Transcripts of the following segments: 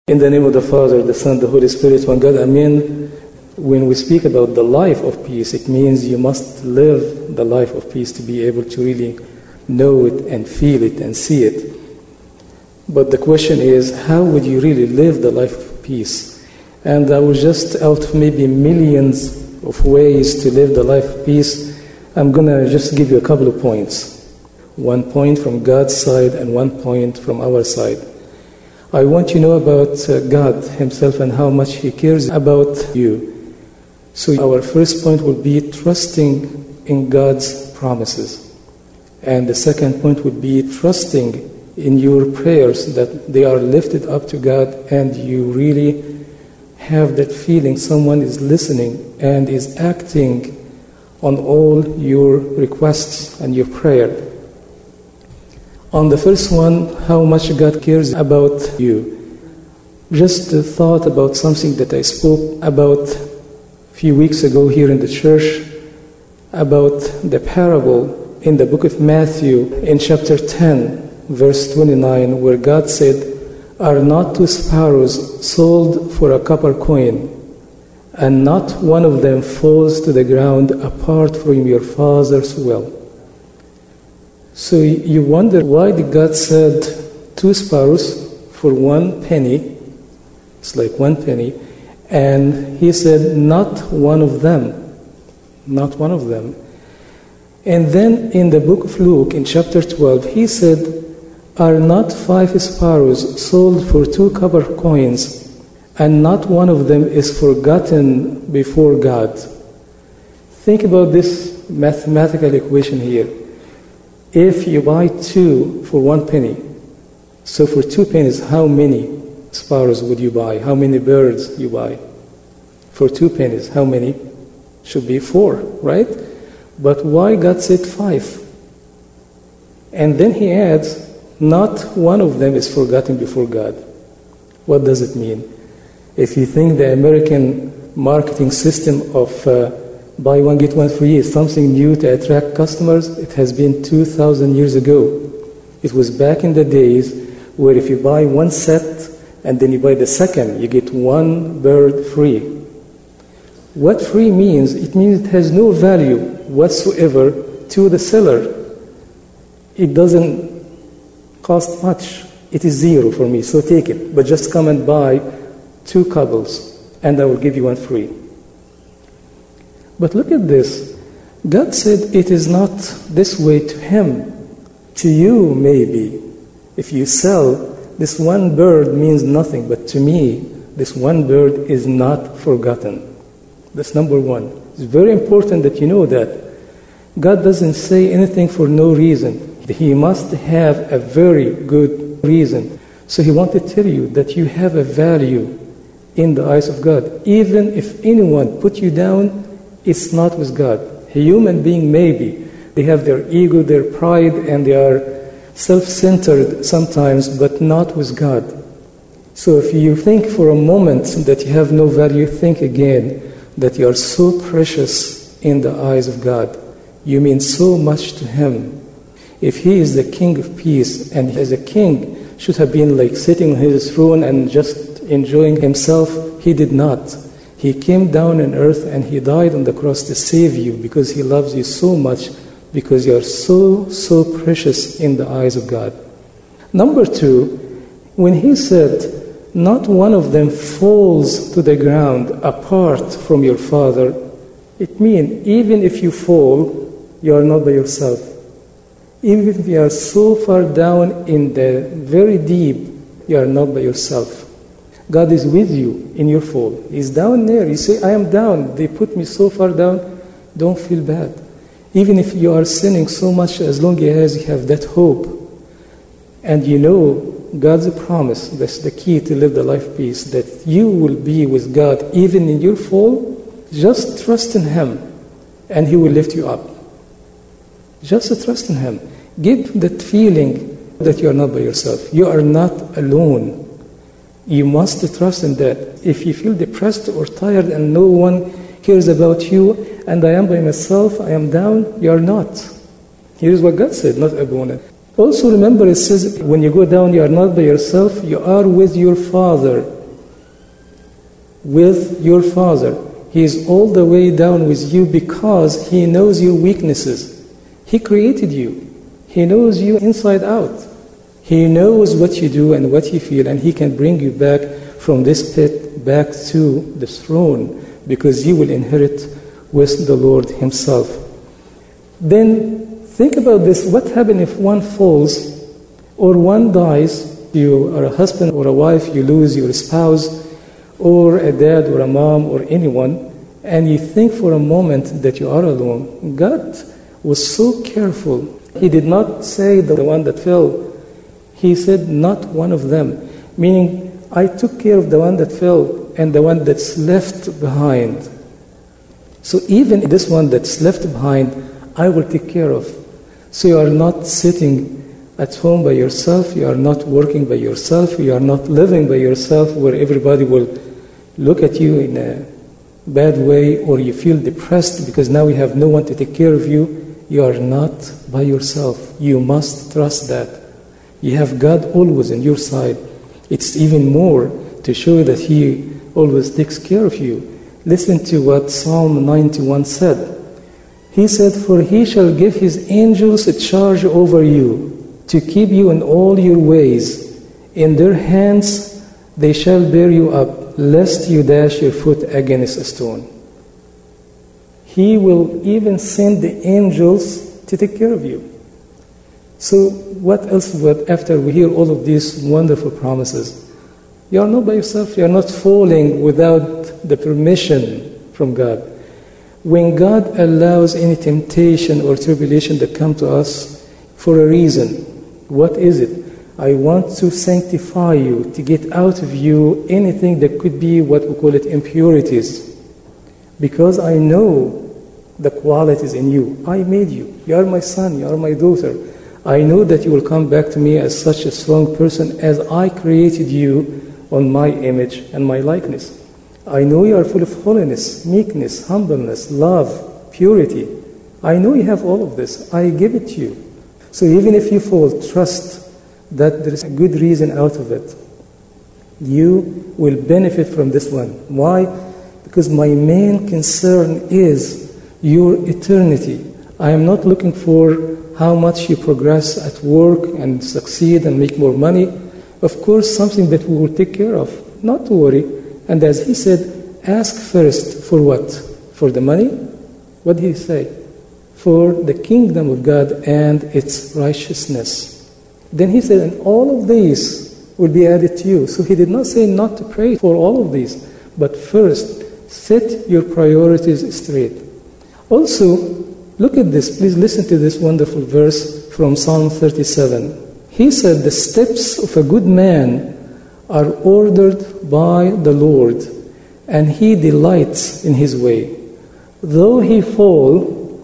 In the name of the Father, the Son, the Holy Spirit, one God, Amen. When we speak about the life of peace, it means you must live the life of peace to be able to really know it and feel it and see it. But the question is, how would you really live the life of peace? And I was just out of maybe millions of ways to live the life of peace. I'm going to just give you a couple of points. 1 point from God's side and 1 point from our side. I want you to know about God Himself and how much He cares about you. So our first point will be trusting in God's promises. And the second point would be trusting in your prayers that they are lifted up to God and you really have that feeling someone is listening and is acting on all your requests and your prayer. On the first one, how much God cares about you. Just a thought about something that I spoke about a few weeks ago here in the church, about the parable in the book of Matthew in chapter 10, verse 29, where God said, "Are not 2 sparrows sold for a copper coin, and not one of them falls to the ground apart from your Father's will?" So you wonder, why did God said 2 sparrows for 1 penny? It's like 1 penny. And He said, not one of them. Not one of them. And then in the book of Luke, in chapter 12, He said, "Are not 5 sparrows sold for 2 copper coins, and not one of them is forgotten before God?" Think about this mathematical equation here. If you buy 2 for 1 penny, so for 2 pennies, how many sparrows would you buy? How many birds you buy? For 2 pennies, how many? Should be 4, right? But why God said 5? And then He adds, not one of them is forgotten before God. What does it mean? If you think the American marketing system of buy one, get one free is something new to attract customers, it has been 2,000 years ago. It was back in the days where if you buy 1 set and then you buy the second, you get 1 bird free. What free means? It means it has no value whatsoever to the seller. It doesn't cost much. It is 0 for me, so take it. But just come and buy 2 cobbles and I will give you 1 free. But look at this. God said it is not this way to Him. To you, maybe. If you sell, this 1 bird means nothing. But to me, this 1 bird is not forgotten. That's number 1. It's very important that you know that. God doesn't say anything for no reason. He must have a very good reason. So He wanted to tell you that you have a value in the eyes of God. Even if anyone put you down, it's not with God. A human being, maybe. They have their ego, their pride, and they are self-centered sometimes, but not with God. So if you think for a moment that you have no value, think again that you are so precious in the eyes of God. You mean so much to Him. If He is the King of peace, and as a king should have been like sitting on His throne and just enjoying Himself, He did not. He came down on earth and He died on the cross to save you because He loves you so much, because you are so, so precious in the eyes of God. Number 2, when He said, not one of them falls to the ground apart from your Father, it means even if you fall, you are not by yourself. Even if you are so far down in the very deep, you are not by yourself. God is with you in your fall. He's down there. You say, I am down. They put me so far down. Don't feel bad. Even if you are sinning so much, as long as you have that hope, and you know God's promise, that's the key to live the life of peace, that you will be with God even in your fall, just trust in Him, and He will lift you up. Just trust in Him. Give that feeling that you are not by yourself. You are not alone. You must trust in that. If you feel depressed or tired and no one cares about you, and I am by myself, I am down, you are not. Here's what God said, not everyone. Also remember, it says, when you go down, you are not by yourself, you are with your Father. with your Father. He is all the way down with you because He knows your weaknesses. He created you. He knows you inside out. He knows what you do and what you feel, and He can bring you back from this pit back to the throne, because you will inherit with the Lord Himself. Then think about this. What happens if one falls or one dies? You are a husband or a wife, you lose your spouse, or a dad or a mom or anyone, and you think for a moment that you are alone. God was so careful. He did not say the one that fell. He said not one of them, meaning I took care of the one that fell and the one that's left behind. So even this one that's left behind, I will take care of. So you are not sitting at home by yourself, you are not working by yourself, you are not living by yourself where everybody will look at you in a bad way, or you feel depressed because now you have no one to take care of you. You are not by yourself. You must trust that. You have God always on your side. It's even more to show that He always takes care of you. Listen to what Psalm 91 said. He said, "For He shall give His angels a charge over you, to keep you in all your ways. In their hands they shall bear you up, lest you dash your foot against a stone." He will even send the angels to take care of you. So what else would, after we hear all of these wonderful promises? You are not by yourself. You are not falling without the permission from God. When God allows any temptation or tribulation that come to us for a reason, what is it? I want to sanctify you, to get out of you anything that could be what we call it impurities. Because I know the qualities in you. I made you. You are my son. You are my daughter. I know that you will come back to me as such a strong person as I created you on my image and my likeness. I know you are full of holiness, meekness, humbleness, love, purity. I know you have all of this. I give it to you. So even if you fall, trust that there is a good reason out of it. You will benefit from this one. Why? Because my main concern is your eternity. I am not looking for how much you progress at work and succeed and make more money. Of course, something that we will take care of. Not to worry. And as he said, ask first for what? For the money? What did he say? For the kingdom of God and its righteousness. Then he said, and all of these will be added to you. So he did not say not to pray for all of these, but first, set your priorities straight. Also, look at this. Please listen to this wonderful verse from Psalm 37. He said, the steps of a good man are ordered by the Lord, and He delights in his way. Though he fall,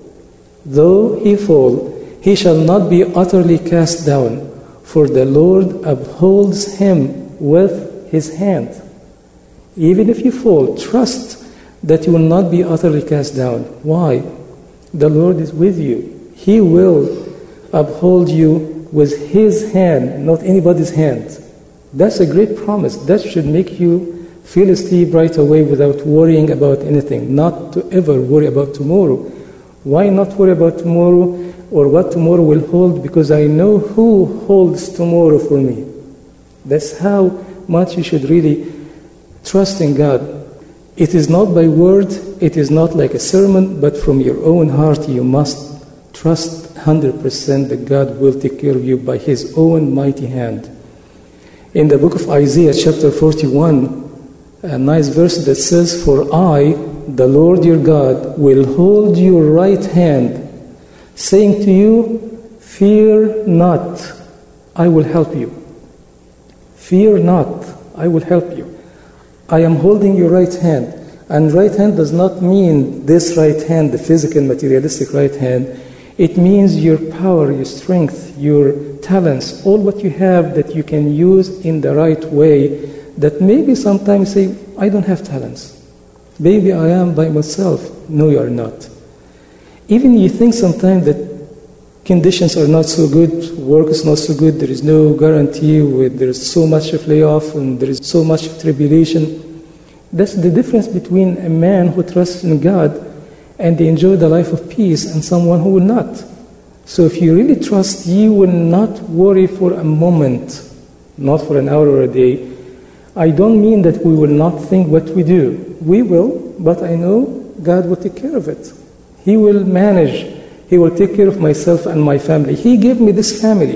he shall not be utterly cast down, for the Lord upholds him with His hand. Even if you fall, trust that you will not be utterly cast down. Why? The Lord is with you. He will uphold you with His hand, not anybody's hand. That's a great promise. That should make you feel asleep right away without worrying about anything, not to ever worry about tomorrow. Why not worry about tomorrow or what tomorrow will hold? Because I know who holds tomorrow for me. That's how much you should really trust in God. It is not by word, it is not like a sermon, but from your own heart you must trust 100% that God will take care of you by His own mighty hand. In the book of Isaiah, chapter 41, a nice verse that says, "For I, the Lord your God, will hold your right hand, saying to you, fear not, I will help you. Fear not, I will help you." I am holding your right hand. And right hand does not mean this right hand, the physical, materialistic right hand. It means your power, your strength, your talents, all what you have that you can use in the right way, that maybe sometimes say, I don't have talents. Maybe I am by myself. No, you are not. Even you think sometimes that conditions are not so good, work is not so good, there is no guarantee, there is so much of layoff and there is so much tribulation. That's the difference between a man who trusts in God and they enjoy the life of peace and someone who will not. So if you really trust, you will not worry for a moment, not for an hour or a day. I don't mean that we will not think what we do. We will, but I know God will take care of it. He will manage. He will take care of myself and my family. He gave me this family.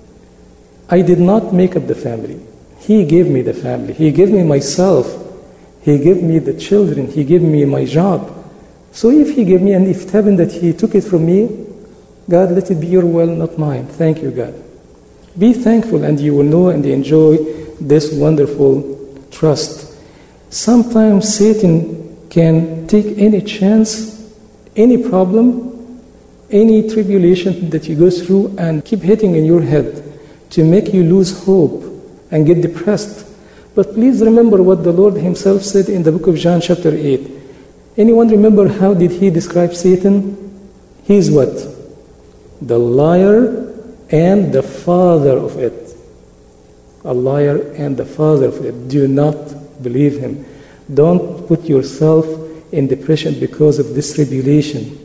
I did not make up the family. He gave me the family. He gave me myself. He gave me the children. He gave me my job. So if He gave me, and if it happened that He took it from me, God, let it be your will, not mine. Thank you, God. Be thankful, and you will know and enjoy this wonderful trust. Sometimes Satan can take any chance, any problem, any tribulation that you go through and keep hitting in your head to make you lose hope and get depressed. But please remember what the Lord Himself said in the book of John chapter 8. Anyone remember how did He describe Satan? He is what? The liar and the father of it. A liar and the father of it. Do not believe him. Don't put yourself in depression because of this tribulation.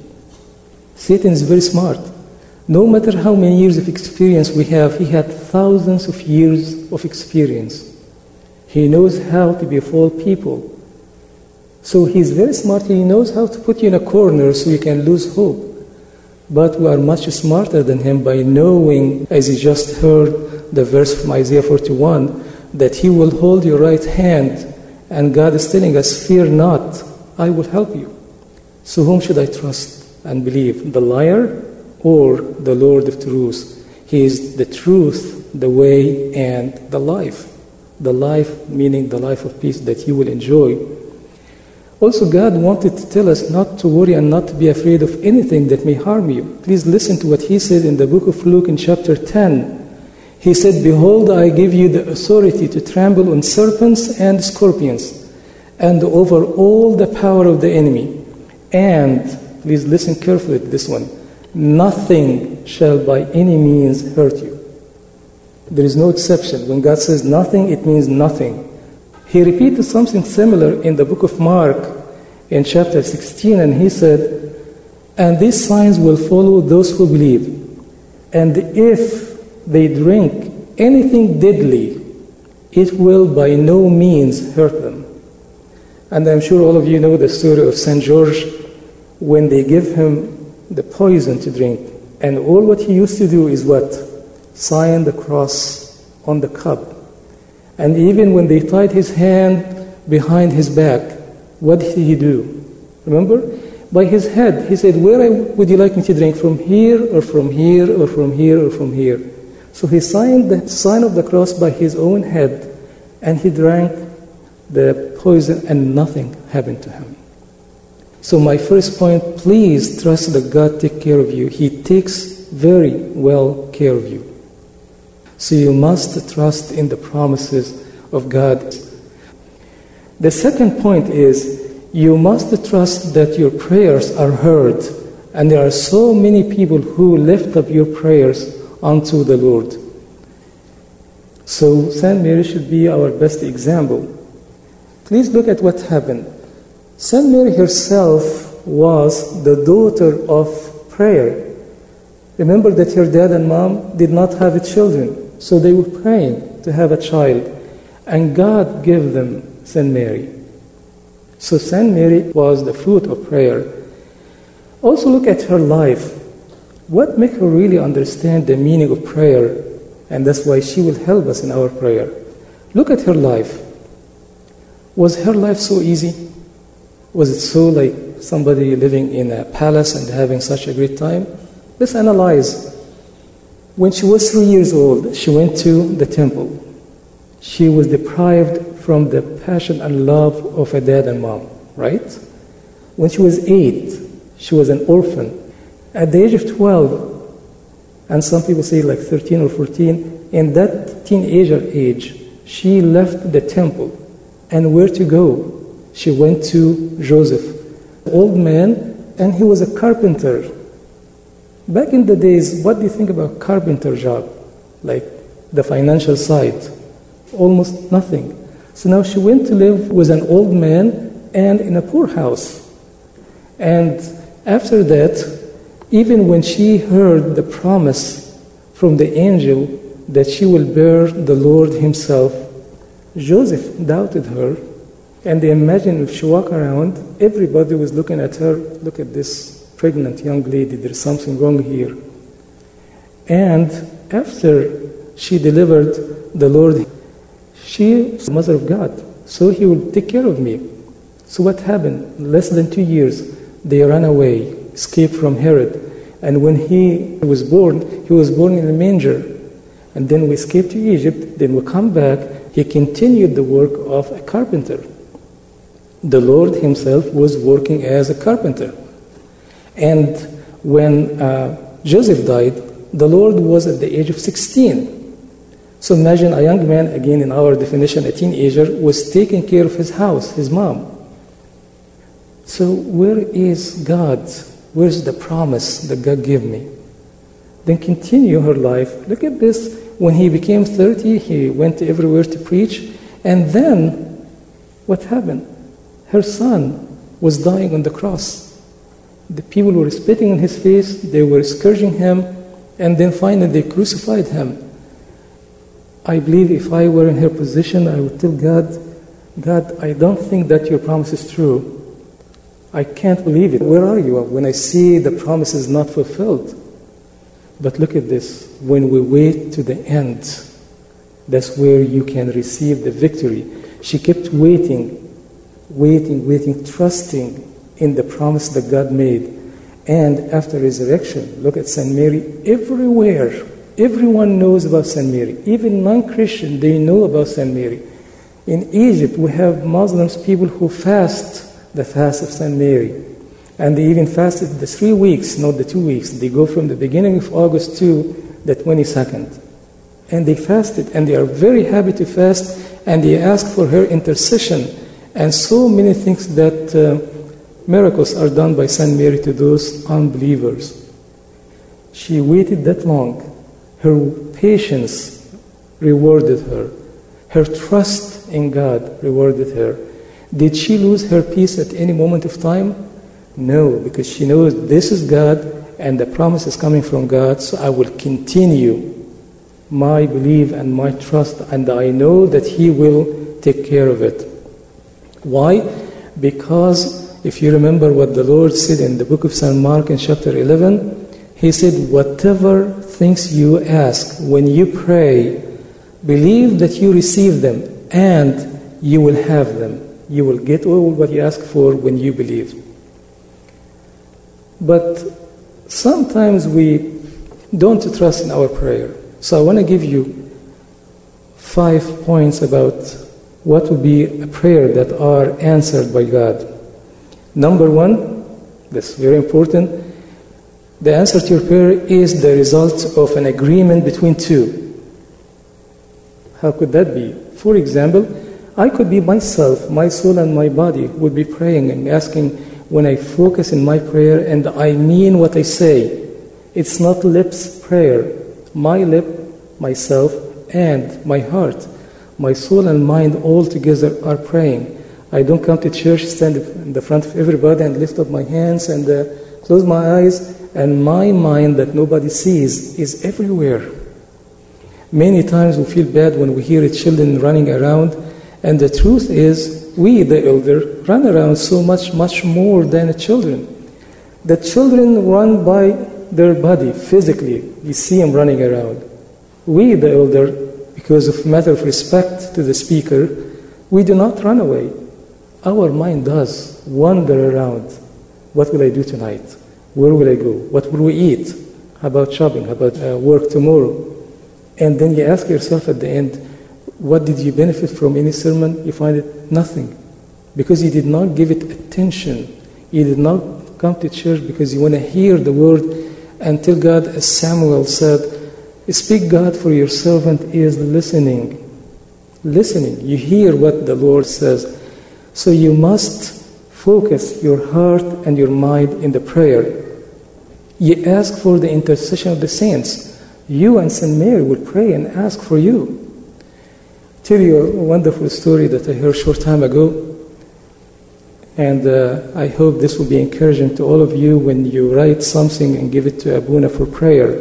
Satan is very smart. No matter how many years of experience we have, he had thousands of years of experience. He knows how to befall people. So he's very smart. He knows how to put you in a corner so you can lose hope. But we are much smarter than him by knowing, as you just heard the verse from Isaiah 41, that He will hold your right hand, and God is telling us, fear not, I will help you. So whom should I trust and believe? The liar or the Lord of truth? He is the truth, the way, and the life. The life meaning the life of peace that you will enjoy. Also, God wanted to tell us not to worry and not to be afraid of anything that may harm you. Please listen to what He said in the book of Luke in chapter 10. He said, behold, I give you the authority to trample on serpents and scorpions, and over all the power of the enemy. And, please listen carefully to this one, nothing shall by any means hurt you. There is no exception. When God says nothing, it means nothing. He repeated something similar in the book of Mark in chapter 16, and He said, and these signs will follow those who believe. And if they drink anything deadly, it will by no means hurt them. And I'm sure all of you know the story of St. George when they give him the poison to drink. And all what he used to do is what? Sign the cross on the cup. And even when they tied his hand behind his back, what did he do? Remember? By his head, he said, where would you like me to drink? From here, or from here, or from here, or from here? So he signed the sign of the cross by his own head, and he drank the poison, and nothing happened to him. So my first point, please trust that God takes care of you. He takes very well care of you. So you must trust in the promises of God. The second point is, you must trust that your prayers are heard. And there are so many people who lift up your prayers unto the Lord. So Saint Mary should be our best example. Please look at what happened. Saint Mary herself was the daughter of prayer. Remember that her dad and mom did not have children. So they were praying to have a child, and God gave them Saint Mary. So Saint Mary was the fruit of prayer. Also look at her life. What made her really understand the meaning of prayer? And that's why she will help us in our prayer. Look at her life. Was her life so easy? Was it so like somebody living in a palace and having such a great time? Let's analyze. When she was 3 years old, she went to the temple. She was deprived from the passion and love of her dad and mom, right? When she was 8, she was an orphan. At the age of 12, and some people say like 13 or 14, in that teenager age, she left the temple. And where to go? She went to Joseph, an old man, and he was a carpenter. Back in the days, what do you think about carpenter job? Like the financial side? Almost nothing. So now she went to live with an old man and in a poor house. And after that, even when she heard the promise from the angel that she will bear the Lord himself, Joseph doubted her. And they imagined if she walked around, everybody was looking at her, look at this pregnant young lady, there's something wrong here. And after she delivered the Lord, she is the mother of God, so he will take care of me. So what happened? Less than 2 years, they ran away, escaped from Herod. And when he was born in a manger. And then we escaped to Egypt, then we come back, he continued the work of a carpenter. The Lord himself was working as a carpenter. And when Joseph died, the Lord was at the age of 16. So imagine a young man, again in our definition, a teenager, was taking care of his house, his mom. So where is God? Where's the promise that God gave me? Then continue her life. Look at this. When he became 30, he went everywhere to preach. And then, what happened? Her son was dying on the cross. The people were spitting on his face, they were scourging him, and then finally they crucified him. I believe if I were in her position, I would tell God, God, I don't think that your promise is true. I can't believe it. Where are you when I see the promise is not fulfilled? But look at this. When we wait to the end, that's where you can receive the victory. She kept waiting, trusting in the promise that God made. And after resurrection, look at St. Mary everywhere. Everyone knows about St. Mary. Even non-Christian, they know about St. Mary. In Egypt, we have Muslims, people who fast the fast of St. Mary. And they even fasted the 3 weeks, not the 2 weeks. They go from the beginning of August to the 22nd. And they fasted, and they are very happy to fast, and they ask for her intercession. And so many things that miracles are done by St. Mary to those unbelievers. She waited that long. Her patience rewarded her. Her trust in God rewarded her. Did she lose her peace at any moment of time? No, because she knows this is God and the promise is coming from God, so I will continue my belief and my trust, and I know that He will take care of it. Why? Because if you remember what the Lord said in the book of St. Mark in chapter 11, He said, whatever things you ask when you pray, believe that you receive them and you will have them. You will get all what you ask for when you believe. But sometimes we don't trust in our prayer. So I want to give you 5 points about what would be a prayer that are answered by God. Number 1, that's very important, the answer to your prayer is the result of an agreement between two. How could that be? For example, I could be myself, my soul and my body would be praying and asking when I focus in my prayer and I mean what I say. It's not lips prayer. My lip, myself, and my heart, my soul and mind all together are praying. I don't come to church, stand in the front of everybody and lift up my hands and close my eyes, and my mind that nobody sees is everywhere. Many times we feel bad when we hear children running around, and the truth is we, the elder, run around so much more than the children. The children run by their body physically. You see them running around. We, the elder, because of matter of respect to the speaker, we do not run away. Our mind does wander around. What will I do tonight? Where will I go? What will we eat? How about shopping? How about work tomorrow? And then you ask yourself at the end, what did you benefit from any sermon? You find it nothing. Because you did not give it attention. You did not come to church because you want to hear the word and tell God, as Samuel said, speak God, for your servant is listening. Listening. You hear what the Lord says. So you must focus your heart and your mind in the prayer. You ask for the intercession of the saints. You and St. Mary will pray and ask for you. tell you a wonderful story that I heard a short time ago. And I hope this will be encouraging to all of you when you write something and give it to Abuna for prayer.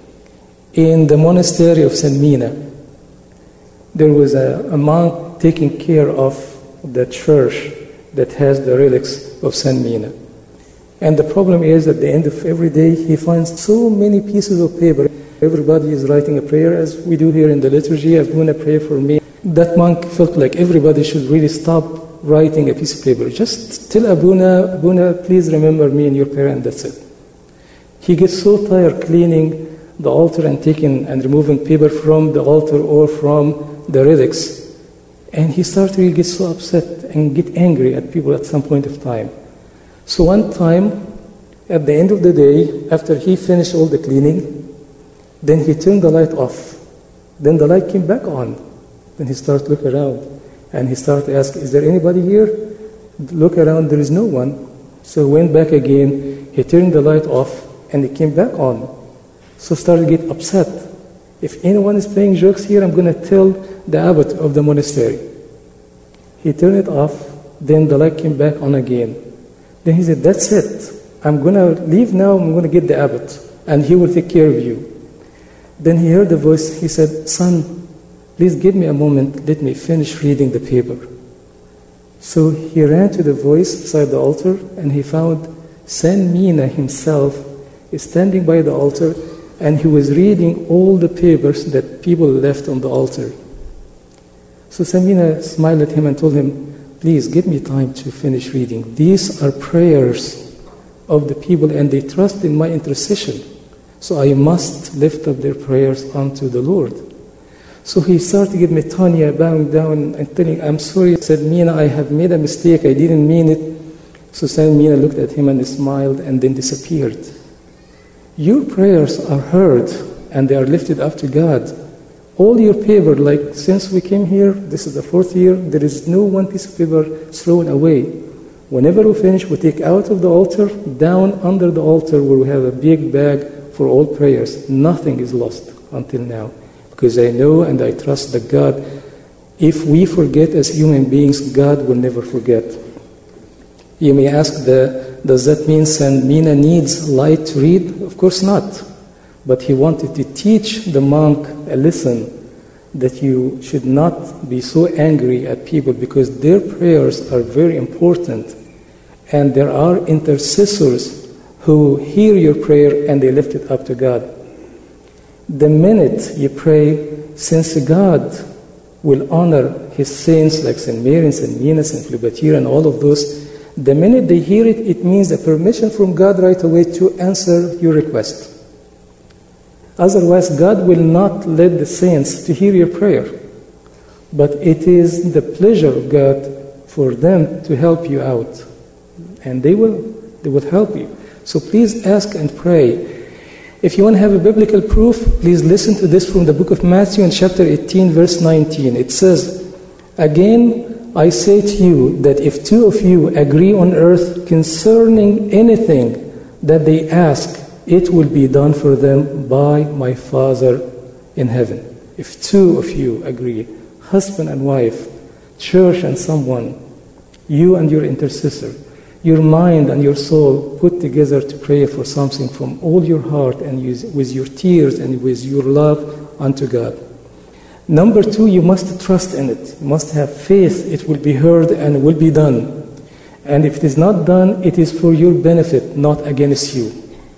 In the monastery of St. Mina, there was a monk taking care of the church that has the relics of St. Mina. And the problem is, at the end of every day, he finds so many pieces of paper. Everybody is writing a prayer, as we do here in the liturgy, Abuna, pray for me. That monk felt like everybody should really stop writing a piece of paper. Just tell Abuna, Abuna, please remember me in your prayer, and that's it. He gets so tired cleaning the altar and taking and removing paper from the altar or from the relics. And he started to get so upset and get angry at people at some point of time. So one time, at the end of the day, after he finished all the cleaning, then he turned the light off. Then the light came back on. Then he started to look around. And he started to ask, is there anybody here? Look around, there is no one. So he went back again, he turned the light off, and it came back on. So started to get upset. If anyone is playing jokes here, I'm going to tell the abbot of the monastery. He turned it off, then the light came back on again. Then he said, that's it. I'm going to leave now, I'm going to get the abbot, and he will take care of you. Then he heard the voice, he said, son, please give me a moment, let me finish reading the paper. So he ran to the voice beside the altar, and he found St. Mina himself is standing by the altar, and he was reading all the papers that people left on the altar. So St. Mina smiled at him and told him, please give me time to finish reading. These are prayers of the people, and they trust in my intercession. So I must lift up their prayers unto the Lord. So he started to give me Tanya, bowing down and telling, I'm sorry. He said, Mina, I have made a mistake. I didn't mean it. So St. Mina looked at him and smiled and then disappeared. Your prayers are heard and they are lifted up to God. All your paper, like since we came here, this is the 4th year, there is no one piece of paper thrown away. Whenever we finish, we take out of the altar, down under the altar where we have a big bag for all prayers. Nothing is lost until now. Because I know and I trust that God, if we forget as human beings, God will never forget. You may ask, does that mean St. Mina needs light to read? Of course not. But he wanted to teach the monk a lesson that you should not be so angry at people because their prayers are very important. And there are intercessors who hear your prayer and they lift it up to God. The minute you pray, since God will honor his saints like St. Mary, St. Mina, St. Philibert, and all of those, the minute they hear it, it means a permission from God right away to answer your request. Otherwise, God will not let the saints to hear your prayer. But it is the pleasure of God for them to help you out. And they will help you. So please ask and pray. If you want to have a biblical proof, please listen to this from the book of Matthew in chapter 18, verse 19. It says, again, I say to you that if two of you agree on earth concerning anything that they ask, it will be done for them by my Father in heaven. If two of you agree, husband and wife, church and someone, you and your intercessor, your mind and your soul put together to pray for something from all your heart and with your tears and with your love unto God. Number 2, you must trust in it. You must have faith it will be heard and will be done. And if it is not done, it is for your benefit, not against you.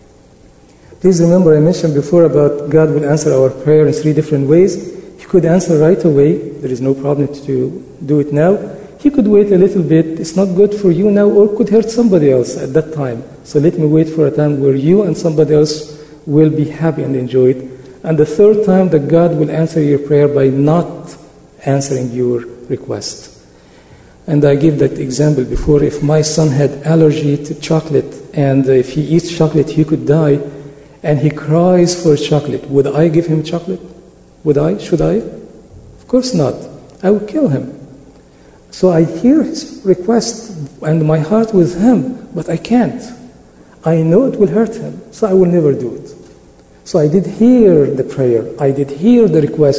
Please remember I mentioned before about God will answer our prayer in 3 different ways. He could answer right away. There is no problem to do it now. He could wait a little bit. It's not good for you now or could hurt somebody else at that time. So let me wait for a time where you and somebody else will be happy and enjoy it. And the 3rd time that God will answer your prayer by not answering your request. And I gave that example before. If my son had allergy to chocolate and if he eats chocolate he could die and he cries for chocolate, would I give him chocolate? Would I? Should I? Of course not. I would kill him. So I hear his request and my heart with him, but I can't. I know it will hurt him, so I will never do it. So I did hear the prayer, I did hear the request,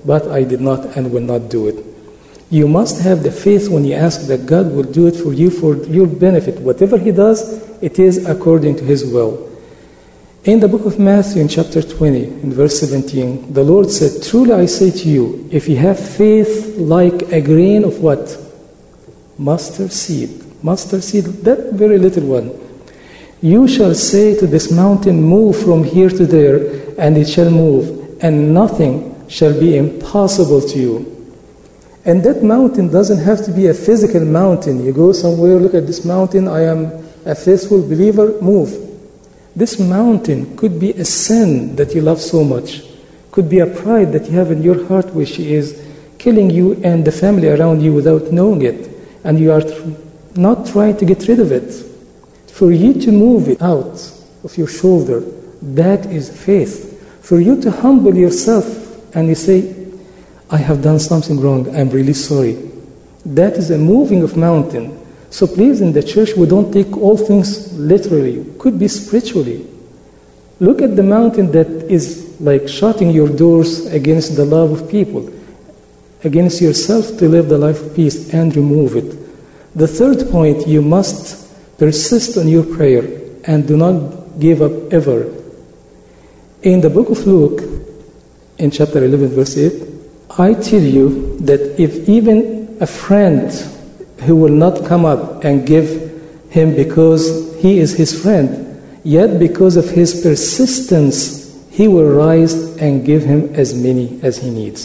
but I did not and will not do it. You must have the faith when you ask that God will do it for you for your benefit. Whatever He does, it is according to His will. In the book of Matthew, in chapter 20, in verse 17, the Lord said, "Truly I say to you, if you have faith like a grain of" what? Mustard seed. Mustard seed, that very little one. "You shall say to this mountain, move from here to there, and it shall move, and nothing shall be impossible to you." And that mountain doesn't have to be a physical mountain. You go somewhere, look at this mountain, I am a faithful believer, move. This mountain could be a sin that you love so much, could be a pride that you have in your heart which is killing you and the family around you without knowing it, and you are not trying to get rid of it. For you to move it out of your shoulder, that is faith. For you to humble yourself and you say, "I have done something wrong, I'm really sorry." That is a moving of mountain. So please, in the church, we don't take all things literally. It could be spiritually. Look at the mountain that is like shutting your doors against the love of people, against yourself to live the life of peace, and remove it. The third point, you must persist in your prayer and do not give up ever. In the book of Luke, in chapter 11, verse 8, "I tell you that if even a friend who will not come up and give him because he is his friend, yet because of his persistence, he will rise and give him as many as he needs."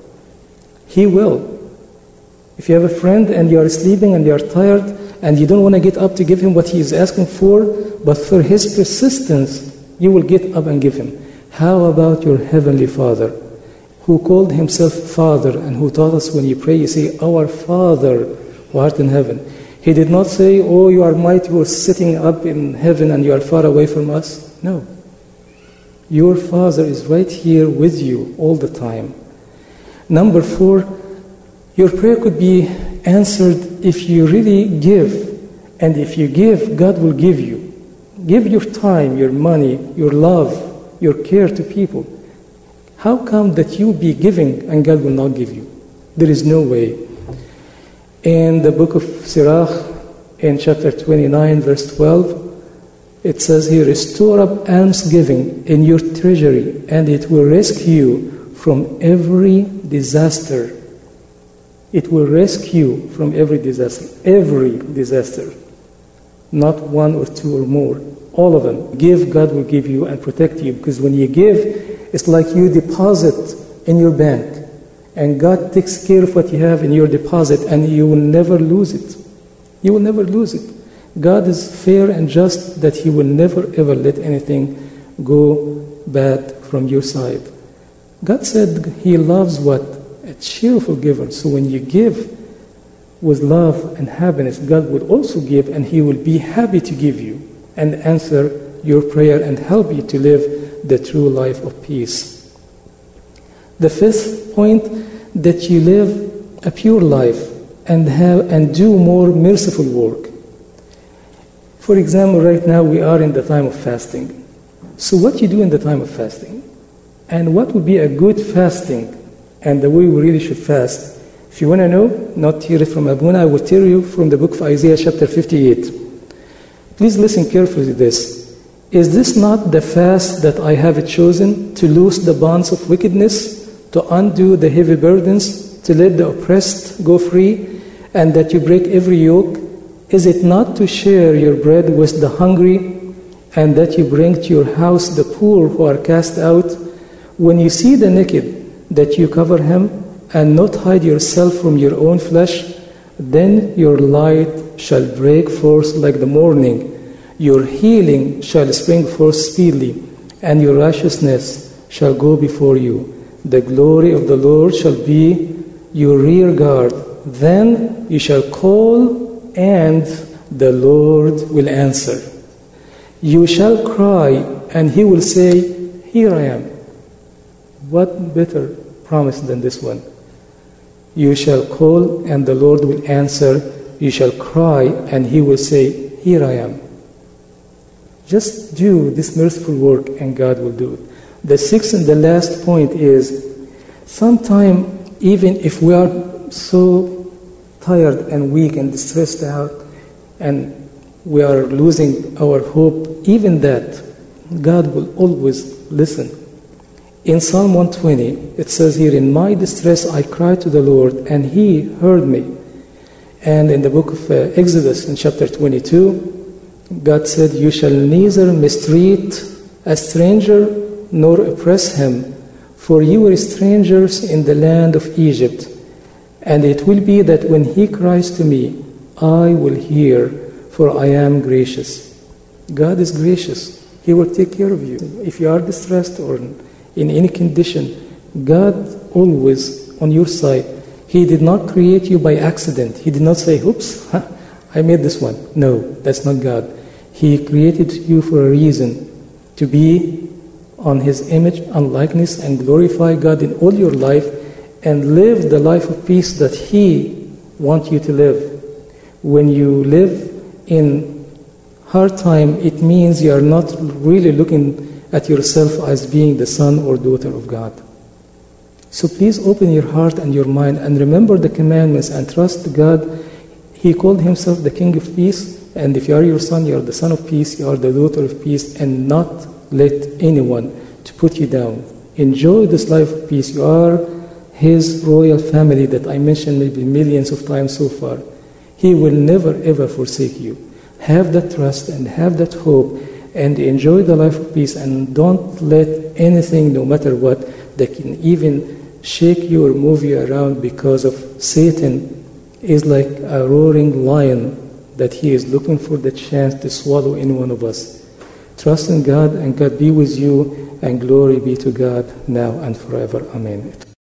He will. If you have a friend and you are sleeping and you are tired and you don't want to get up to give him what he is asking for, but for his persistence, you will get up and give him. How about your Heavenly Father, who called Himself Father and who taught us when you pray, you say, "Our Father who art in heaven." He did not say, "Oh, you are mighty, you are sitting up in heaven and you are far away from us." No. Your Father is right here with you all the time. Number 4, your prayer could be answered if you really give. And if you give, God will give you. Give your time, your money, your love, your care to people. How come that you be giving and God will not give you? There is no way. In the book of Sirach, in chapter 29, verse 12, it says here, "Store up almsgiving in your treasury, and it will rescue you from every disaster." It will rescue you from every disaster. Every disaster. Not one or two or more. All of them. Give, God will give you and protect you. Because when you give, it's like you deposit in your bank. And God takes care of what you have in your deposit, and you will never lose it. You will never lose it. God is fair and just that He will never ever let anything go bad from your side. God said He loves what? A cheerful giver. So when you give with love and happiness, God will also give, and He will be happy to give you and answer your prayer and help you to live the true life of peace. The fifth point, that you live a pure life and do more merciful work. For example, right now we are in the time of fasting. So what you do in the time of fasting? And what would be a good fasting and the way we really should fast? If you want to know, not hear it from Abuna, I will tell you from the book of Isaiah chapter 58. Please listen carefully to this. "Is this not the fast that I have chosen, to loose the bonds of wickedness, to undo the heavy burdens, to let the oppressed go free, and that you break every yoke? Is it not to share your bread with the hungry, and that you bring to your house the poor who are cast out? When you see the naked, that you cover him, and not hide yourself from your own flesh? Then your light shall break forth like the morning, your healing shall spring forth speedily, and your righteousness shall go before you. The glory of the Lord shall be your rear guard. Then you shall call, and the Lord will answer. You shall cry, and He will say, Here I am." What better promise than this one? You shall call, and the Lord will answer. You shall cry, and He will say, Here I am. Just do this merciful work, and God will do it. The sixth and the last point is Sometimes, even if we are so tired and weak and stressed out, and we are losing our hope, even that, God will always listen. In Psalm 120, it says here, "In my distress I cried to the Lord, and He heard me." And in the book of Exodus, in chapter 22, God said, "You shall neither mistreat a stranger nor oppress him, for you were strangers in the land of Egypt. And it will be that when he cries to me, I will hear, for I am gracious." God is gracious. He will take care of you. If you are distressed or in any condition, God always on your side. He did not create you by accident. He did not say, "Oops, I made this one." No, that's not God. He created you for a reason, to be on His image and likeness and glorify God in all your life and live the life of peace that He wants you to live. When you live in hard time, it means you are not really looking at yourself as being the son or daughter of God. So please open your heart and your mind and remember the commandments and trust God. He called Himself the King of Peace, and if you are your son, you are the son of peace, you are the daughter of peace, and not let anyone to put you down. Enjoy this life of peace. You are His royal family that I mentioned maybe millions of times so far. He will never ever forsake you. Have that trust and have that hope and enjoy the life of peace, and don't let anything, no matter what, that can even shake you or move you around, because of Satan is like a roaring lion that he is looking for the chance to swallow any one of us. Trust in God, and God be with you, and glory be to God now and forever. Amen.